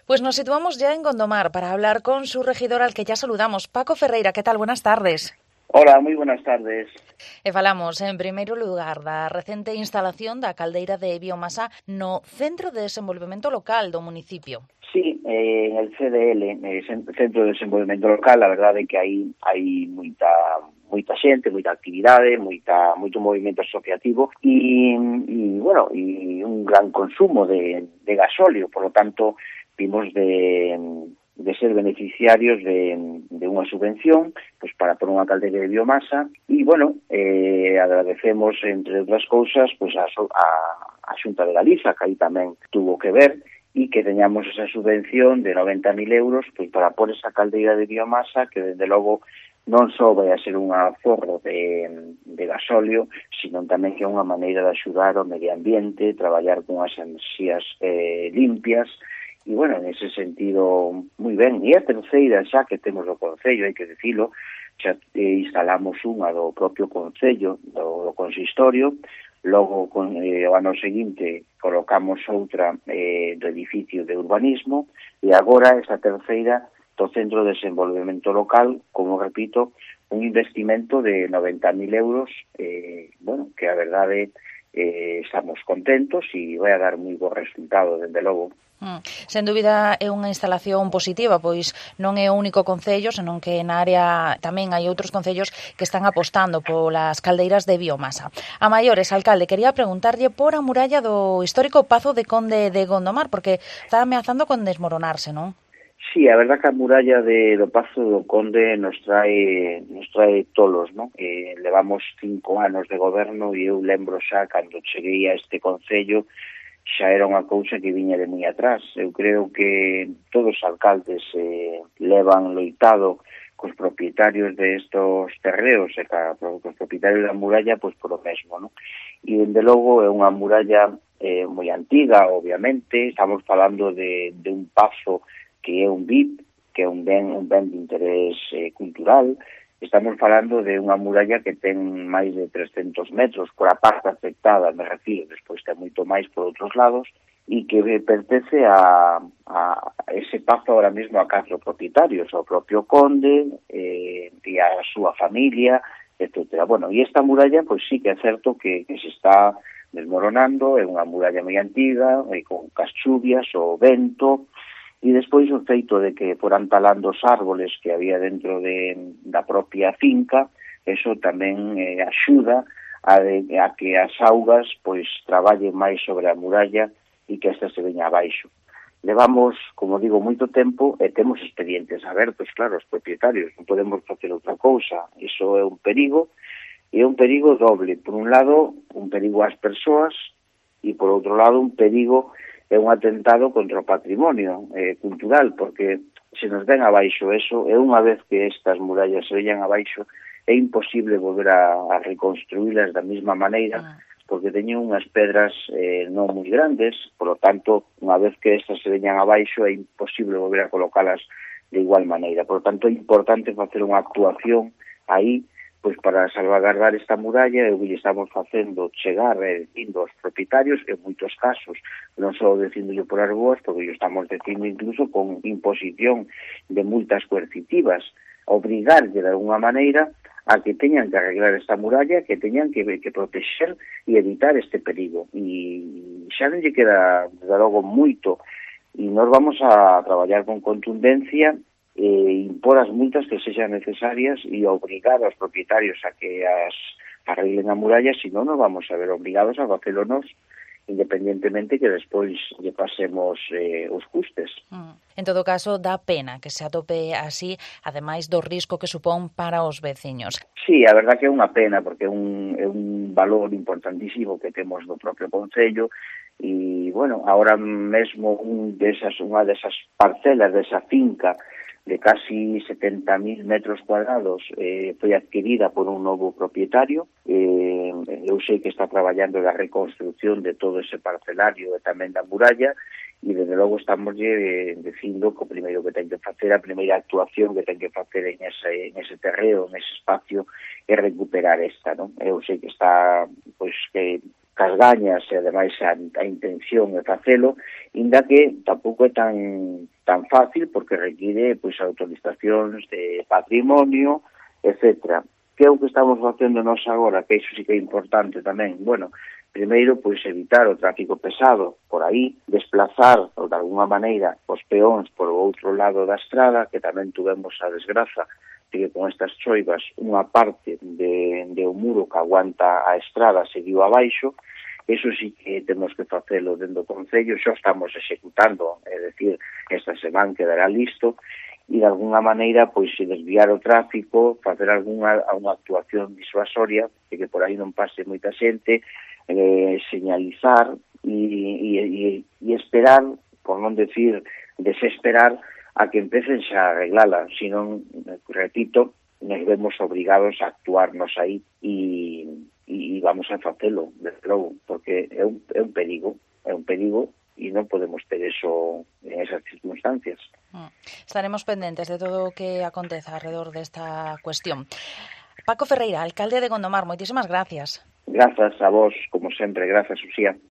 Pues nos situamos ya en Gondomar para hablar con su regidor al que ya saludamos, Paco Ferreira. ¿Qué tal? Buenas tardes. Hola, moi buenas tardes. E falamos, en primeiro lugar, da recente instalación da caldeira de biomasa no Centro de Desenvolvemento Local do municipio. Sí, en el CDL, Centro de Desenvolvemento Local, a verdade é que hai moita xente, moita actividade, moito movimento asociativo e un gran consumo de gasóleo, por lo tanto, vimos de ser beneficiarios de unha subvención pues para por unha caldeira de biomasa e, agradecemos, entre outras cousas, pues a Xunta de Galiza, que aí tamén tuvo que ver, e que teñamos esa subvención de 90.000 euros pues para por esa caldeira de biomasa que, desde logo, non só vai a ser un aforro de gasóleo, sino tamén que é unha maneira de axudar ao medio ambiente, traballar con as enerxías limpias. E, en ese sentido, moi ben. E a terceira, xa que temos o Concello, hai que dicilo, xa instalamos unha do propio Concello, do consistorio, logo, o ano seguinte, colocamos outra do edificio de urbanismo, e agora esta terceira do Centro de Desenvolvemento Local, como repito, un investimento de 90.000 euros, que a verdade estamos contentos e vai a dar moi bo resultado, desde logo. Sen dúbida é unha instalación positiva, pois non é o único concello, senón que na área tamén hai outros concellos que están apostando polas caldeiras de biomasa. A maiores, alcalde, quería preguntarlle por a muralla do histórico Pazo de Conde de Gondomar, porque está ameazando con desmoronarse, non? Sí, a verdad que a muralla do Pazo do Conde nos trae tolos, non? Levamos 5 anos de goberno e eu lembro xa cando cheguei a este concello xa era unha cousa que viña de moi atrás. Eu creo que todos os alcaldes levan loitado cos propietarios de estos terreos e cos propietarios da muralla pois por o mesmo, non? E, dende logo, é unha muralla moi antiga, obviamente. Estamos falando de un pazo que é un BIP, que é un ben de interés cultural. Estamos falando de unha muralla que ten máis de 300 metros por a parte afectada, me refiro, despois ten moito máis por outros lados, e que pertence a ese pazo ahora mesmo a 4 propietarios, ao propio conde e a súa familia, etc. E esta muralla, pois sí que é certo que se está desmoronando, é unha muralla moi antiga, con cas chuvias, o vento. E despois o feito de que foran talando os árboles que había dentro da propia finca, eso tamén axuda a que as augas pois traballen máis sobre a muralla e que esta se veña abaixo. Levamos, como digo, moito tempo e temos expedientes abertos, claro, os propietarios, non podemos facer outra cousa. Iso é un perigo, e é un perigo doble. Por un lado, un perigo ás persoas, e por outro lado, un perigo é un atentado contra o patrimonio cultural, porque se nos ven abaixo eso, e unha vez que estas murallas se veñan abaixo, é imposible volver a reconstruílas da mesma maneira, porque teñen unhas pedras non moi grandes, por lo tanto, unha vez que estas se veñan abaixo, é imposible volver a colocalas de igual maneira. Por lo tanto, é importante facer unha actuación aí, pois para salvaguardar esta muralla, e o que estamos facendo chegar dicindo aos propietarios, en moitos casos, non só dicíndolle por as boas, porque estamos dicindo incluso con imposición de multas coercitivas, obrigarlle de alguna maneira a que teñan que arreglar esta muralla, que teñan que protexer e evitar este perigo. E xa non lle queda, desde logo, moito, e nós vamos a traballar con contundencia impor as multas que sexan necesarias e obrigar aos propietarios a que as arreglen a muralla, senón nos vamos a ver obrigados a facelo nos, independentemente que despois lle pasemos os custes. En todo caso, dá pena que se atope así, ademais do risco que supón para os veciños. Sí, a verdad que é unha pena, porque é un valor importantísimo que temos do propio Concello, e, agora mesmo unha desas parcelas desa finca de casi 70.000 metros cuadrados foi adquirida por un novo propietario. Eu sei que está traballando na reconstrucción de todo ese parcelario e tamén da muralla, e desde logo estamos dicindo que o primeiro que ten que facer, a primeira actuación que ten que facer en ese terreo, en ese espacio, é recuperar esta, non? Eu sei que está, pois, que cas gañas e ademais a intención de facelo, inda que tampouco é tan fácil porque require pois autorizacións de patrimonio, etcétera. Que é o que estamos facendo nós agora, que iso sí que é importante tamén? Bueno, primeiro, pois evitar o tráfico pesado por aí, desplazar, ou de alguna maneira, os peóns por o outro lado da estrada, que tamén tuvemos a desgraza de que con estas choivas unha parte de o muro que aguanta a estrada se dio abaixo. Eso sí que temos que facelo dentro do Concello, xa estamos executando, é dicir, esta semana quedará listo, e de alguna maneira pois desviar o tráfico, facer unha actuación disuasoria, de que por aí non pase moita xente, señalizar e esperar, por non decir desesperar, a que empecen xa a arreglala, senón, repito, nos vemos obrigados a actuarnos aí e vamos a facelo, desde logo, porque é un perigo e non podemos ter eso en esas circunstancias. Estaremos pendentes de todo o que aconteza alrededor desta cuestión. Paco Ferreira, alcalde de Gondomar, moitísimas gracias. Grazas a vos, como sempre, grazas, Uxía.